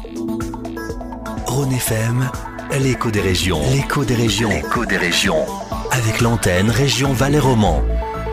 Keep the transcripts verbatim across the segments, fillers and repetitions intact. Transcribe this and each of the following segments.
Rhône F M, l'écho des régions. L'écho des régions. L'écho des régions. Avec l'antenne Région Valais-Romand.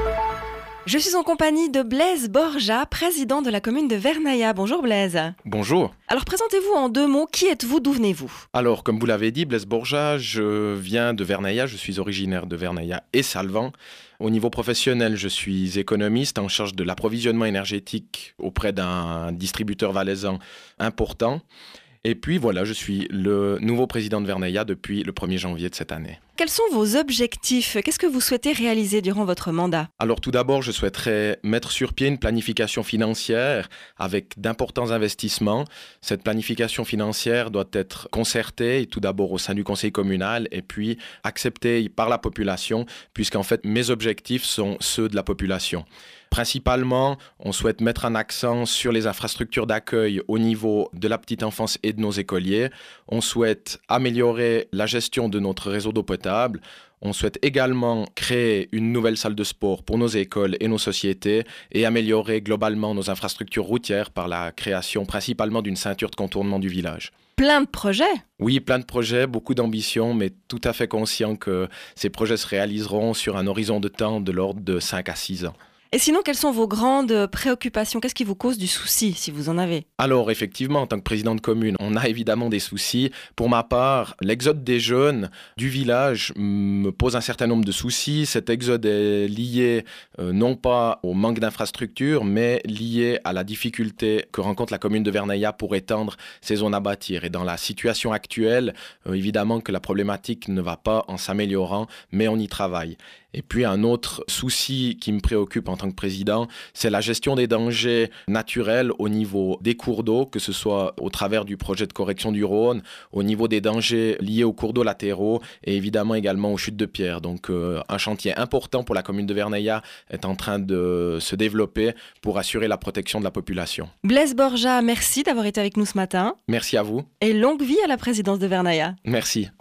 Je suis en compagnie de Blaise Borja, président de la commune de Vernaya. Bonjour Blaise. Bonjour. Alors présentez-vous en deux mots, qui êtes-vous, d'où venez-vous ? Alors comme vous l'avez dit, Blaise Borja, je viens de Vernaya, je suis originaire de Vernaya et Salvan. Au niveau professionnel, je suis économiste en charge de l'approvisionnement énergétique auprès d'un distributeur valaisan important. Et puis voilà, je suis le nouveau président de Vernaya depuis le premier janvier de cette année. Quels sont vos objectifs ? Qu'est-ce que vous souhaitez réaliser durant votre mandat ? Alors tout d'abord, je souhaiterais mettre sur pied une planification financière avec d'importants investissements. Cette planification financière doit être concertée tout d'abord au sein du conseil communal et puis acceptée par la population, puisqu'en fait mes objectifs sont ceux de la population. Principalement, on souhaite mettre un accent sur les infrastructures d'accueil au niveau de la petite enfance et de nos écoliers. On souhaite améliorer la gestion de notre réseau d'eau potable. On souhaite également créer une nouvelle salle de sport pour nos écoles et nos sociétés et améliorer globalement nos infrastructures routières par la création principalement d'une ceinture de contournement du village. Plein de projets ? Oui, plein de projets, beaucoup d'ambition, mais tout à fait conscient que ces projets se réaliseront sur un horizon de temps de l'ordre de cinq à six ans. Et sinon, quelles sont vos grandes préoccupations ? Qu'est-ce qui vous cause du souci, si vous en avez ? Alors, effectivement, en tant que président de commune, on a évidemment des soucis. Pour ma part, l'exode des jeunes du village me pose un certain nombre de soucis. Cet exode est lié euh, non pas au manque d'infrastructures, mais lié à la difficulté que rencontre la commune de Vernaya pour étendre ses zones à bâtir. Et dans la situation actuelle, euh, évidemment que la problématique ne va pas en s'améliorant, mais on y travaille. Et puis un autre souci qui me préoccupe en tant que président, c'est la gestion des dangers naturels au niveau des cours d'eau, que ce soit au travers du projet de correction du Rhône, au niveau des dangers liés aux cours d'eau latéraux et évidemment également aux chutes de pierres. Donc euh, un chantier important pour la commune de Vernaya est en train de se développer pour assurer la protection de la population. Blaise Borja, merci d'avoir été avec nous ce matin. Merci à vous. Et longue vie à la présidence de Vernaya. Merci.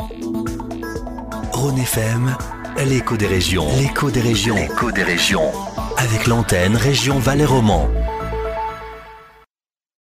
Rhône F M, l'écho des régions. L'écho des régions. L'écho des régions. Avec l'antenne Région Valais-Romand.